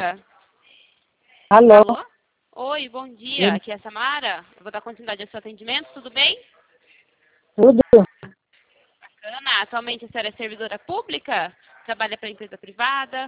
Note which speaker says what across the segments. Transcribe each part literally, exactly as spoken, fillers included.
Speaker 1: dia.
Speaker 2: Alô?
Speaker 1: Alô? Oi, bom dia.
Speaker 2: Sim.
Speaker 1: Aqui é a Samara. Eu vou dar continuidade ao seu atendimento, tudo bem?
Speaker 2: Tudo?
Speaker 1: Bacana. Atualmente a senhora é servidora pública? Trabalha para empresa privada?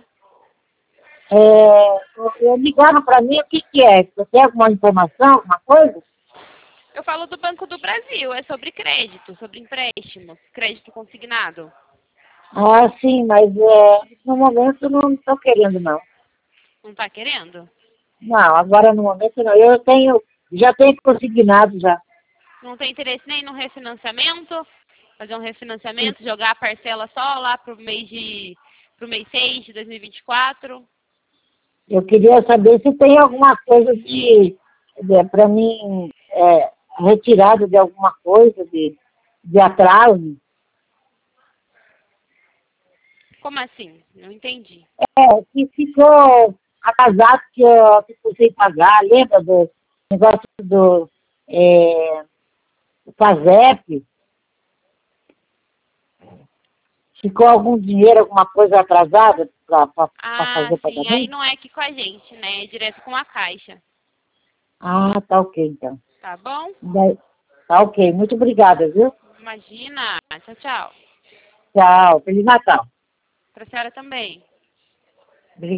Speaker 2: É, ligaram para mim, o que que é? Você tem alguma informação, alguma coisa?
Speaker 1: Eu falo do Banco do Brasil, é sobre crédito, sobre empréstimos, crédito consignado.
Speaker 2: Ah, sim, mas é, no momento não estou querendo, não.
Speaker 1: Não está querendo?
Speaker 2: Não, agora no momento não. Eu tenho, já tenho consignado já.
Speaker 1: Não tem interesse nem no refinanciamento? Fazer um refinanciamento, jogar a parcela só lá para o mês de pro mês seis de dois mil e vinte e quatro?
Speaker 2: Eu queria saber se tem alguma coisa de, de para mim, é, retirada de alguma coisa, de, de atraso.
Speaker 1: Como assim? Não entendi.
Speaker 2: É, que ficou atrasado que eu fico sem pagar, lembra do negócio do é, FASEP? Ficou algum dinheiro, alguma coisa atrasada para
Speaker 1: Ah,
Speaker 2: fazer
Speaker 1: sim, aí
Speaker 2: pagamento?
Speaker 1: não é aqui com a gente, né? É direto com a Caixa.
Speaker 2: Ah, tá ok, então.
Speaker 1: Tá bom?
Speaker 2: Daí- Tá ok, muito obrigada, viu?
Speaker 1: Imagina. Tchau, tchau.
Speaker 2: Tchau, Feliz Natal.
Speaker 1: Pra senhora também.